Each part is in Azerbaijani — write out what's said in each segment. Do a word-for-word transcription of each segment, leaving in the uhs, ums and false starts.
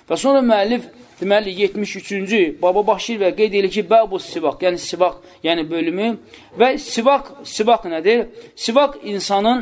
Və sonra müəllif deməli, yetmiş üçüncü baba başlayır və qeyd edir ki, bəbu sivaq, yəni sivaq, yəni bölümü və sivaq, sivaq nədir? Sivaq insanın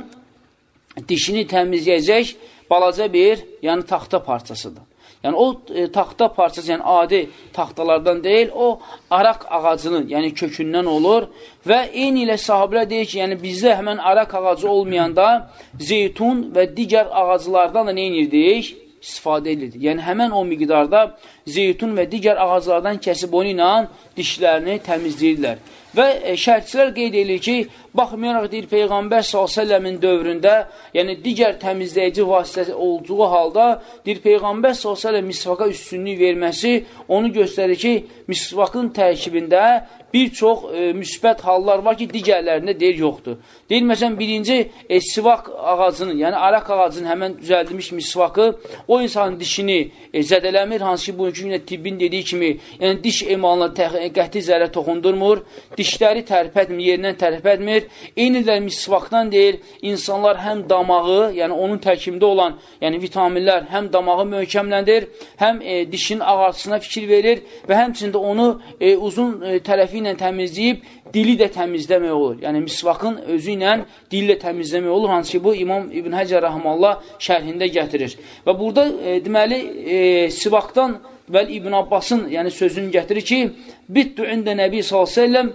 dişini təmizləyəcək balaca bir, yəni taxta parçasıdır. Yəni, o e, taxta parçası, yəni adi taxtalardan deyil, o araq ağacının, yəni kökündən olur və eyni ilə sahabələr deyir ki, yəni bizdə həmən araq ağacı olmayanda zeytun və digər ağaclardan da nə edirdik? İstifadə edirdi. Yəni, həmən o miqdarda zeytun və digər ağaclardan kəsib onu ilə dişlərini təmizləyirlər. Və e, şərhçilər qeyd edir ki, baxmayaraq deyir, Peyğəmbər sallallahu əleyhi və səlləmin dövründə, yəni digər təmizləyici vasitəsi olduğu halda, deyir, Peyğəmbər sallallahu əleyhi və səlləm misvaka üstünlük verməsi onu göstərir ki, misvakın tərkibində bir çox e, müsbət hallar var ki, digərlərində deyir, yoxdur. Deyir, məsələn, birinci e, sivak ağacının, yəni araq ağacının həmən düzəldilmiş misvakı o insanın dişini e, zədələmir, hansı ki, bugünkü günə tibbin dediyi kimi, yəni diş emalına qəti zərə toxundurmur, dişləri tərpətmir, yerindən tərpətmir. Eyni də misvakdan deyir, insanlar həm damağı, yəni onun tərkibində olan yəni vitaminlər həm damağı möhkəmləndir, həm e, dişin ağartısına fikir verir və həmçində onu e, uzun e, tərəfi ilə təmizləyib, dili də təmizləmək olur. Yəni, misvakın özü ilə dili də təmizləmək olur, hansı ki, bu İmam İbn Həcər Rəhmallah şərhində gətirir. Və burada, e, deməli, e, sivakdan deməli, İbn Abbasın yəni, sözünü gətirir ki, bittu ində Nəbi sallallahu əleyhi və səlləm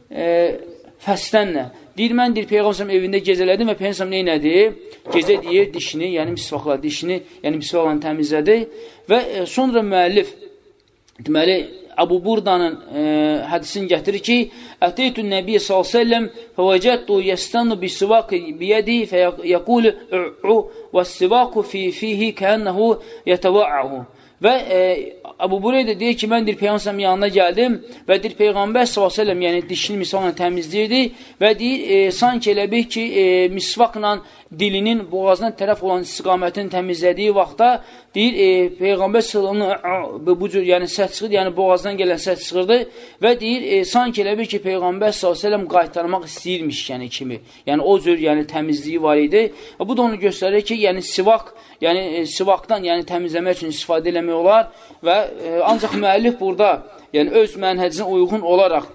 e, fəstənlə. Deyir, mən deyir, Peyğəmbər evində gecələdim və Peyğəmbər neynədi? Gecə deyir, dişini, yəni misvakla, dişini, yəni misvakla təmizlədi və e, sonra müəllif, deməli, Əbu Burdanın e, hədisini gətirir ki, Əteytün Nəbiyyə sallallahu əleyhi və səlləm fəvəcəddu yəstənu bisivaqi biyədi fəyəqulu ü'u və sivaku fi fihi kənnəhu yətəvə'ahu. Və e, Əbu Bureydə deyir ki, mən deyir, Peyğəmbər yanına gəldim və deyir, Peyğəmbər sallallahu əleyhi və səlləm yəni dişini misvakla təmizləyirdi və deyir, e, sanki elə bir ki, e, misvakla dilinin boğazına tərəf olan istiqamətini təmizlədiyi vaxtda deyir, e, Peyğəmbər sallallahu bu cür yəni səs çıxırdı, yəni boğazdan gələn səs çıxırdı və deyir, e, sanki elə bir ki, Peyğəmbər sallallahu əleyhi və səlləm qaytarmaq istəyirmiş yəni kimi. Yəni o cür yəni təmizliyi var idi. Və bu da onu göstərir ki, yəni sivak, yəni e, sivakdan yəni təmizləmək üçün istifadə eləmək olar və e, ancaq müəllif burada yəni öz mənhəcinə uyğun olaraq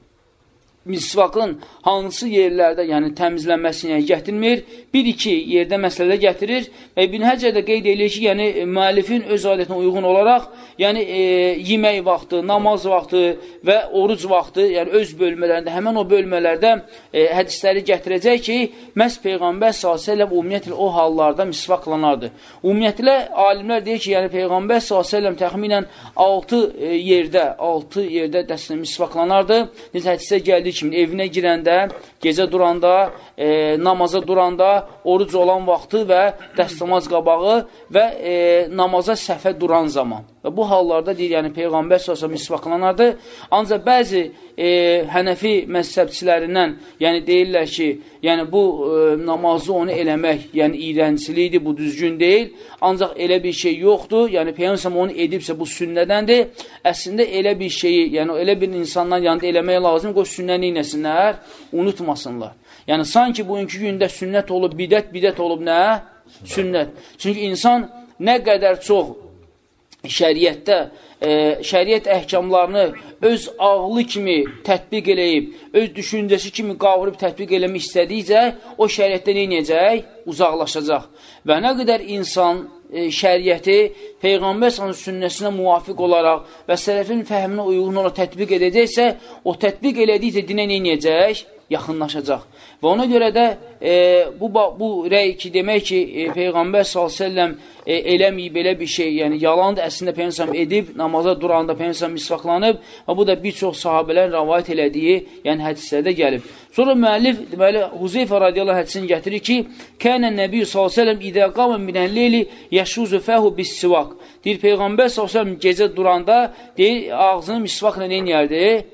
misvakın hansı yerlərdə yəni təmizlənməsini yəni, gətirmir, bir-iki yerdə məsələ gətirir və İbn Həcər də qeyd edir ki, yəni müəllifin öz adətinə uyğun olaraq, yəni e, yemək vaxtı, namaz vaxtı və oruc vaxtı, yəni öz bölmələrində, həmən o bölmələrdə e, hədisləri gətirəcək ki, məhz Peyğəmbər sallallahu əleyhi və səlləm ümumiyyətlə o hallarda misvaklanardı. Ümumiyyətlə alimlər deyir ki, yəni Peyğəmbər sallallahu əleyhi və səlləm təxminən altı e, yerdə, altı yerdə dəstə misvaklanardı. Biz hədisdə gəldik kimi evinə girəndə, gecə duranda, e, namaza duranda, oruc olan vaxtı və dəstəmaz qabağı və e, namaza səhvə duran zaman. Və bu hallarda deyir, yəni Peyğəmbər sallallahu əleyhi və səlləm misvaklanardı. Ancaq bəzi e, Hənəfi məzhəbçilərindən yəni deyirlər ki, yəni bu e, namazı onu eləmək, yəni iyrənciliyidir, bu düzgün deyil. Ancaq elə bir şey yoxdur. Yəni Peyğəmbər onu edibsə bu sünnədəndir. Əslində elə bir şeyi, yəni elə bir insandan yanında eləmək lazım, qoy sünnəni inəsinlər, unutmasınlar. Yəni sanki bugünkü gündə sünnət olub, bidət, bidət olub nə? Sünnət. Çünki insan nə qədər çox şəriətdə, e, şəriət əhkamlarını öz ağlı kimi tətbiq eləyib, öz düşüncəsi kimi qavurub tətbiq eləmək istədikcə, o şəriətdə neynəyəcək? Uzaqlaşacaq. Və nə qədər insan e, şəriəti Peyğəmbər sünnəsinə muvafiq olaraq və sələfin fəhminə uyğun olaraq tətbiq edəcəksə, o tətbiq elədikcə dinə neynəyəcək? Yaxınlaşacaq. Və ona görə də e, bu, bu rəy ki, demək ki, e, Peyğəmbər sallallahu əleyhi və səlləm e, eləməyib belə bir şey, yəni yalandır, əslində Peyğəmbər edib, namaza duranda Peyğəmbər misvaklanıb və bu da bir çox sahabələrin rəvayət elədiyi, yəni hədislərdə gəlib. Sonra müəllif, deməli, Huzeyfə radiyallahu hədisini gətirir ki, Kənən Nəbi sallallahu əleyhi və səlləm idə qamən minəl-leyli yəşuzu fəhu bis-sivak. Deyir, Peyğəmbər sallallahu əleyhi və səlləm gecə duranda, deyir, ağzını misvakla neynəyərdi?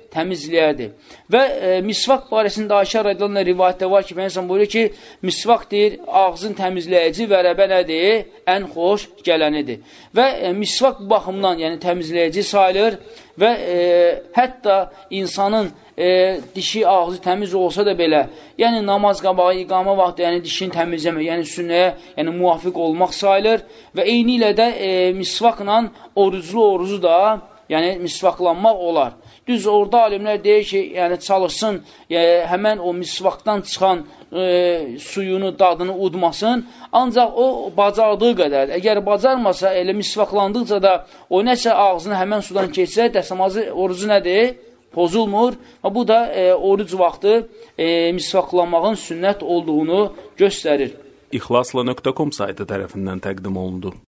təmizləyərdir. Və e, misvak barəsində Ayşə radiyallahu rivayətdə var ki, Peyğəmbər buyurur ki, misvak deyir, ağzın təmizləyici və rəbə nədir? Ən xoş gələnidir. Və e, misvak baxımdan, yəni təmizləyici sayılır və e, hətta insanın e, dişi, ağzı təmiz olsa da belə, yəni namaz qabağı, iqamə vaxtı, yəni dişini təmizləmək, yəni sünnəyə, yəni müvafiq olmaq sayılır və eyni ilə də e, misvakla oruclu orucu da, yəni misvaklanmaq olar. Düz orada alimlər deyir ki, yəni çalışsın, e, həmən o misvakdan çıxan e, suyunu, dadını udmasın, ancaq o bacardığı qədər, əgər bacarmasa, elə misvaklandıqca da o nəsə ağzını həmən sudan keçsə, dəstəmazı orucu nədir? Pozulmur və bu da e, oruc vaxtı e, misvaklanmağın sünnət olduğunu göstərir. İxlasla nöqtə com saytı tərəfindən təqdim olundu.